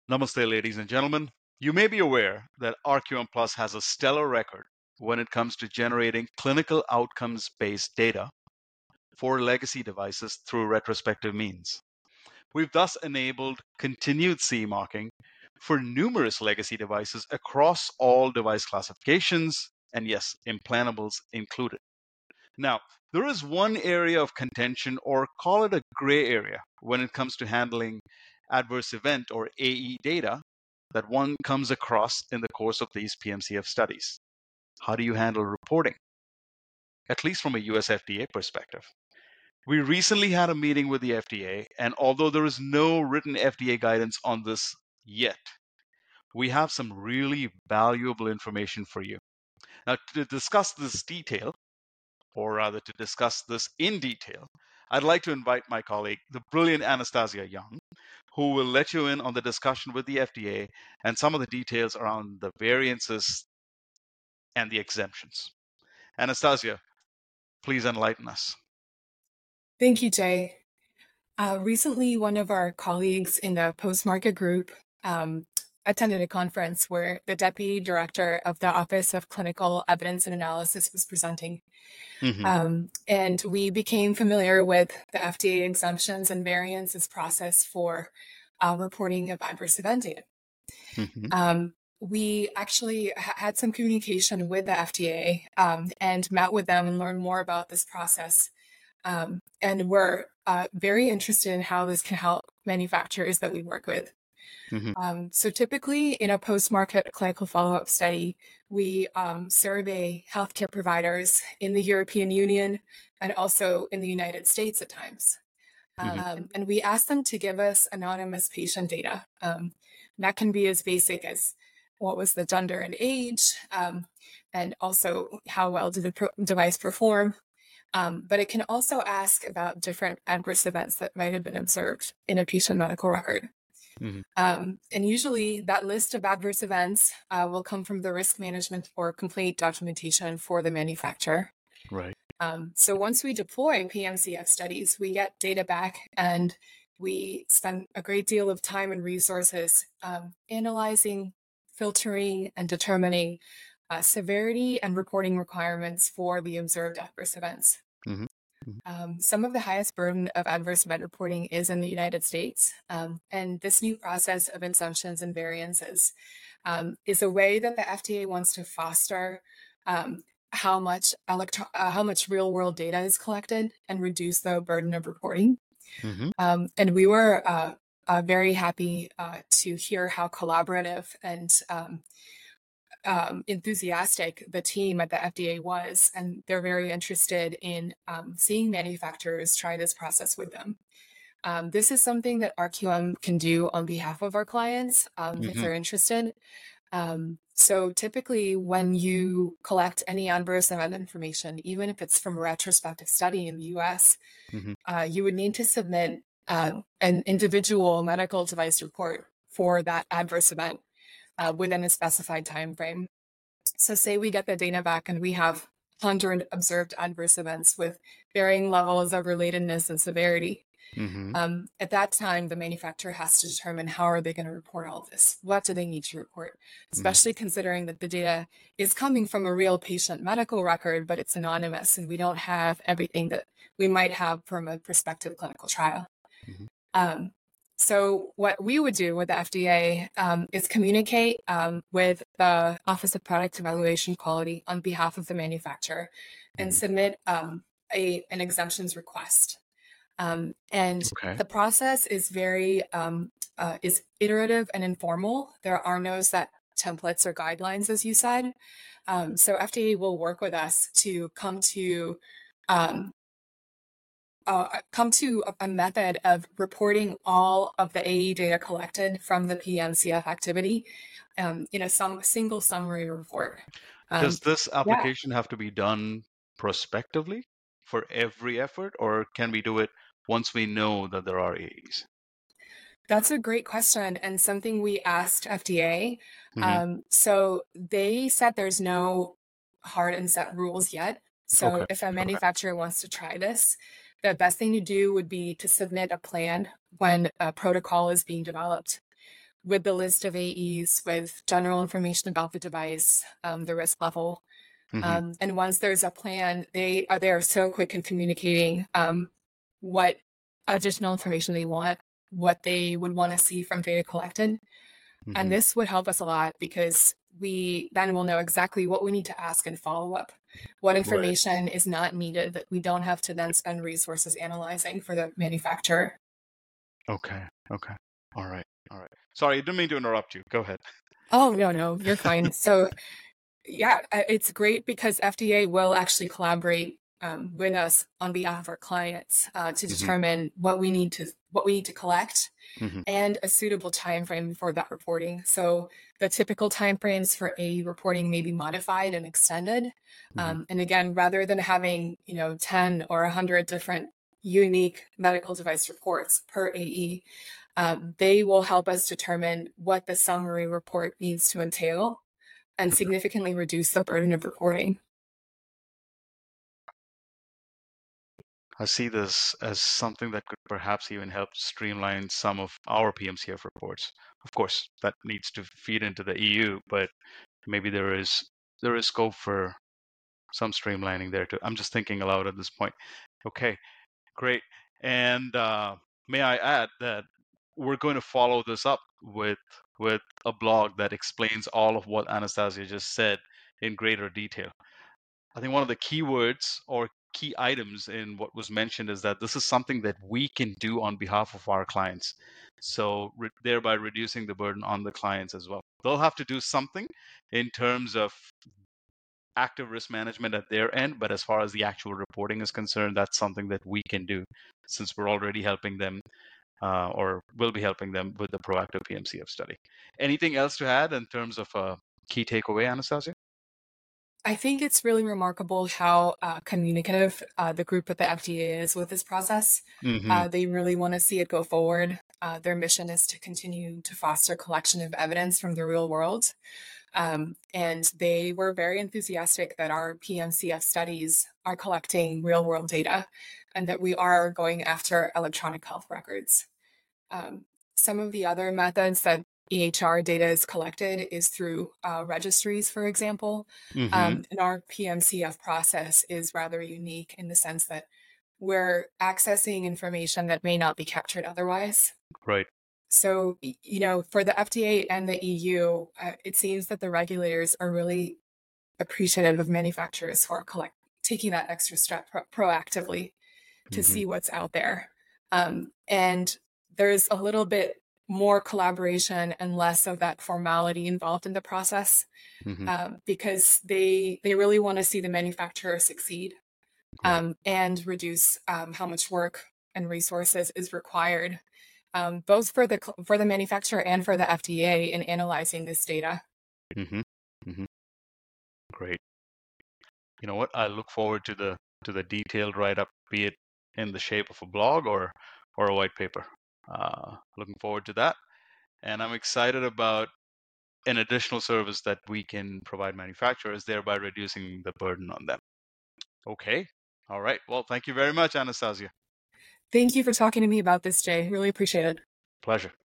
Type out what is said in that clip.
Namaste, ladies and gentlemen. You may be aware that RQM Plus has a stellar record when it comes to generating clinical outcomes based data for legacy devices through retrospective means. We've thus enabled continued CE marking for numerous legacy devices across all device classifications, and yes, implantables included. Now, there is one area of contention, or call it a gray area, when it comes to handling adverse event or AE data that one comes across in the course of these PMCF studies. How do you handle reporting, at least from a US FDA perspective? We recently had a meeting with the FDA, and although there is no written FDA guidance on this yet, we have some really valuable information for you. Now, to discuss this detail, or rather to discuss this in detail, I'd like to invite my colleague, the brilliant Anastasia Young, who will let you in on the discussion with the FDA and some of the details around the variances and the exemptions. Anastasia, please enlighten us. Thank you, Jay. Recently, one of our colleagues in the post-market group attended a conference where the Deputy Director of the Office of Clinical Evidence and Analysis was presenting. And we became familiar with the FDA exemptions and variances process for reporting of adverse event data. We actually had some communication with the FDA and met with them and learned more about this process. And we're very interested in how this can help manufacturers that we work with. So typically in a post-market clinical follow-up study, we survey healthcare providers in the European Union and also in the United States at times. And we ask them to give us anonymous patient data. That can be as basic as what was the gender and age, and also how well did the device perform. But it can also ask about different adverse events that might have been observed in a patient medical record. And usually that list of adverse events will come from the risk management or complaint documentation for the manufacturer. Right. So once we deploy PMCF studies, we get data back and we spend a great deal of time and resources analyzing, filtering, and determining severity and reporting requirements for the observed adverse events. Some of the highest burden of adverse event reporting is in the United States. And this new process of exemptions and variances is a way that the FDA wants to foster how much real world data is collected and reduce the burden of reporting. And we were very happy to hear how collaborative and enthusiastic the team at the FDA was, and they're very interested in seeing manufacturers try this process with them. This is something that RQM can do on behalf of our clients if they're interested. So typically when you collect any adverse event information, even if it's from a retrospective study in the US, you would need to submit an individual medical device report for that adverse event within a specified time frame. So say we get the data back and we have 100 observed adverse events with varying levels of relatedness and severity. At that time, the manufacturer has to determine how are they going to report all this? What do they need to report? Especially considering that the data is coming from a real patient medical record, but it's anonymous and we don't have everything that we might have from a prospective clinical trial. So what we would do with the FDA is communicate with the Office of Product Evaluation Quality on behalf of the manufacturer and submit an exemptions request. And the process is very is iterative and informal. There are no set templates or guidelines, as you said. So FDA will work with us to come to a method of reporting all of the AE data collected from the PMCF activity in a single summary report. Does this application have to be done prospectively for every effort, or can we do it once we know that there are AEs? That's a great question and something we asked FDA. So they said there's no hard and set rules yet. So if a manufacturer wants to try this, the best thing to do would be to submit a plan when a protocol is being developed. with the list of AEs, with general information about the device, the risk level. And once there's a plan, they are so quick in communicating what additional information they want, what they would want to see from data collected. And this would help us a lot because we then will know exactly what we need to ask and follow up. What information is not needed that we don't have to then spend resources analyzing for the manufacturer. Okay. Okay. All right. All right. Sorry, I didn't mean to interrupt you. Go ahead. Oh, no, you're fine. So yeah, it's great because FDA will actually collaborate with us on behalf of our clients to determine what we need to collect and a suitable time frame for that reporting. So the typical time frames for AE reporting may be modified and extended. And again, rather than having 10 or 100 different unique medical device reports per AE, they will help us determine what the summary report needs to entail and significantly reduce the burden of reporting. I see this as something that could perhaps even help streamline some of our PMCF reports. Of course, that needs to feed into the EU, but maybe there is scope for some streamlining there too. I'm just thinking aloud at this point. Okay, great. And may I add that we're going to follow this up with a blog that explains all of what Anastasia just said in greater detail. I think one of the key words or key items in what was mentioned is that this is something that we can do on behalf of our clients. So thereby reducing the burden on the clients as well. They'll have to do something in terms of active risk management at their end, but as far as the actual reporting is concerned, that's something that we can do since we're already helping them or will be helping them with the proactive PMCF study. Anything else to add in terms of a key takeaway, Anastasia? I think it's really remarkable how communicative the group at the FDA is with this process. They really want to see it go forward. Their mission is to continue to foster collection of evidence from the real world. And they were very enthusiastic that our PMCF studies are collecting real world data and that we are going after electronic health records. Some of the other methods that EHR data is collected is through registries, for example. And our PMCF process is rather unique in the sense that we're accessing information that may not be captured otherwise. Right. So, for the FDA and the EU, it seems that the regulators are really appreciative of manufacturers who are taking that extra step proactively to see what's out there. And there's a little bit more collaboration and less of that formality involved in the process because they really want to see the manufacturer succeed and reduce how much work and resources is required, both for the manufacturer and for the FDA in analyzing this data. Great. You know what? I look forward to the detailed write-up, be it in the shape of a blog or a white paper. Looking forward to that. And I'm excited about an additional service that we can provide manufacturers, thereby reducing the burden on them. Okay. All right. Well, thank you very much, Anastasia. Thank you for talking to me about this, Jay. Really appreciate it. Pleasure.